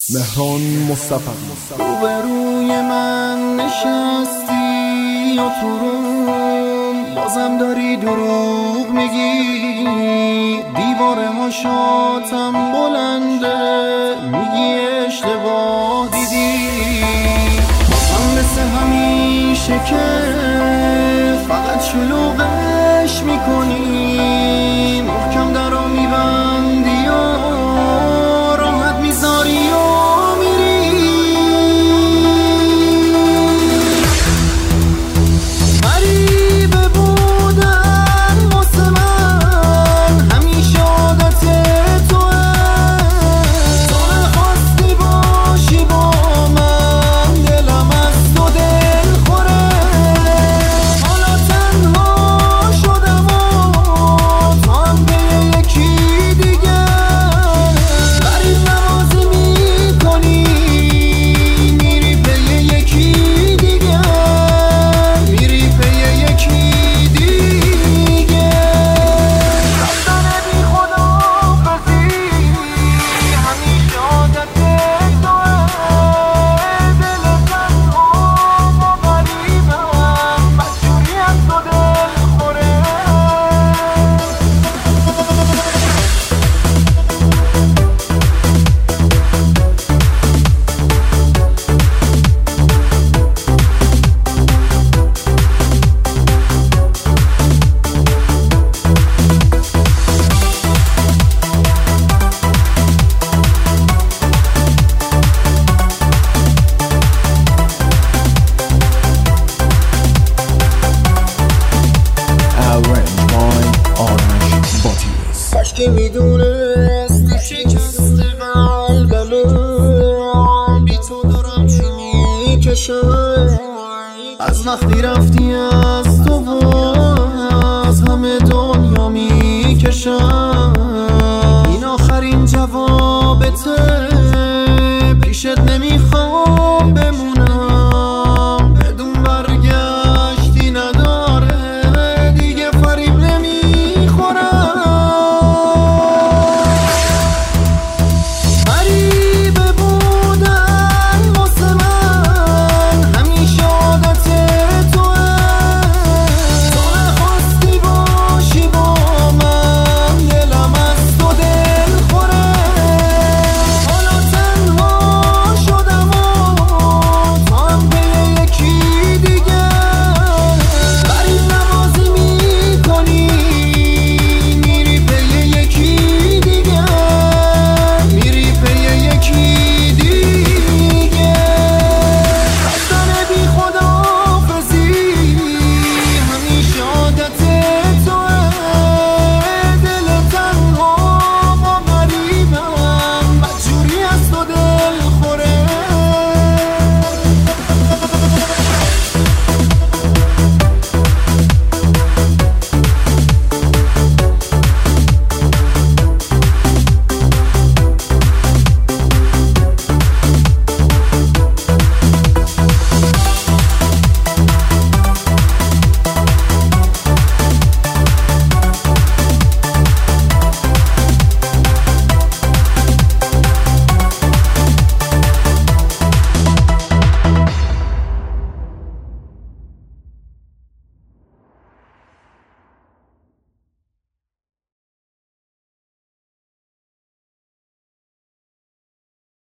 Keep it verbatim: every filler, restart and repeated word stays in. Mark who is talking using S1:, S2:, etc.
S1: مهران مصطفی.
S2: روبروی من نشستی یا تو روم بازم داری دروغ میگی، دیوار هاشاتم بلنده میگی اشتباه دیدی. هم مثل همیشه که فقط شلوغش میکنی، محکم درو میبندی و راحت میذاری و میری. غریبه بودن واسه من همیشه عادت توه، تو نخواستی باشی با من، دلم از تو دل خوره. حالا تنها شدم و تو هم به یکی دیگه غریب نوازی میکنی، میری پی یکی دیگه، میری پی یکی دیگه. رفتن بی خداحافظی همیشه عادت توه، دل تنها و غریبم بدجوری از تو دل خوره.
S1: Arranged by Orange Bodies.
S2: کاش که میدونستی شکست قلبمه، بی تو دارم چی میکشم. از وقتی رفتی